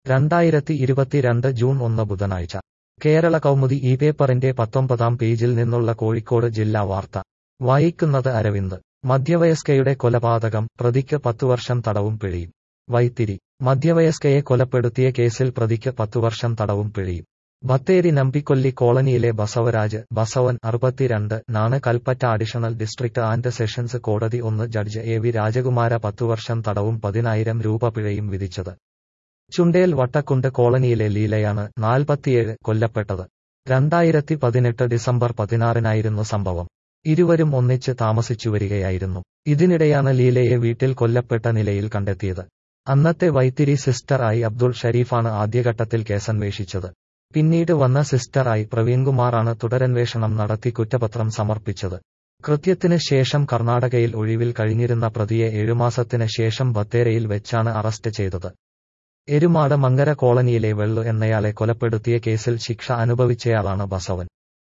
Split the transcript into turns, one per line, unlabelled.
2022 June 1 ബുധനാഴ്ച കേരള കൗമുദി ഈ പേപ്പറിന്റെ 19-ാം പേജിൽ നിന്നുള്ള കോഴിക്കോട് ജില്ലാ വാർത്ത വായിക്കുന്നത് അരവിന്ദ്. മധ്യവയസ്കയുടെ കൊലപാതകം, പ്രതിക്ക് 10 വർഷം തടവും പിഴയും. വൈത്തിരി. മധ്യവയസ്കയെ കൊലപ്പെടുത്തിയ കേസിൽ പ്രതിക്ക് 10 വർഷം തടവും പിഴയും. ബത്തേരി നമ്പിക്കൊല്ലി കോളനിയിലെ ബസവരാജ്, ബസവൻ 62 നാണ് Kalpetta additional district and sessions കോടതി 1 ജഡ്ജ് എ വി രാജകുമാര 10 വർഷം തടവും 10,000 രൂപ പിഴയും വിധിച്ചത്. ചുണ്ടേൽ വട്ടക്കുണ്ട് കോളനിയിലെ ലീലയാണ് 47 കൊല്ലപ്പെട്ടത്. 2018 ഡിസംബർ 16-നായിരുന്നു സംഭവം. ഇരുവരും ഒന്നിച്ച് താമസിച്ചുവരികയായിരുന്നു. ഇതിനിടെയാണ് ലീലയെ വീട്ടിൽ കൊല്ലപ്പെട്ട നിലയിൽ കണ്ടെത്തിയത്. അന്നത്തെ വൈത്തിരി സിസ്റ്റർ ആയി അബ്ദുൾ ഷരീഫാണ് ആദ്യഘട്ടത്തിൽ കേസന്വേഷിച്ചത്. പിന്നീട് വന്ന സിസ്റ്റർ ആയി പ്രവീൺകുമാറാണ് തുടരന്വേഷണം നടത്തി കുറ്റപത്രം സമർപ്പിച്ചത്. കൃത്യത്തിന് ശേഷം കർണാടകയിൽ ഒഴിവിൽ കഴിഞ്ഞിരുന്ന പ്രതിയെ 7 മാസത്തിന് ശേഷം ബത്തേരയിൽ വെച്ചാണ് അറസ്റ്റ് ചെയ്തത്. എരുമാട് മങ്കര കോളനിയിലെ വെള്ളു എന്നയാളെ കൊലപ്പെടുത്തിയ കേസിൽ ശിക്ഷ അനുഭവിച്ചയാളാണ് ബസവൻ.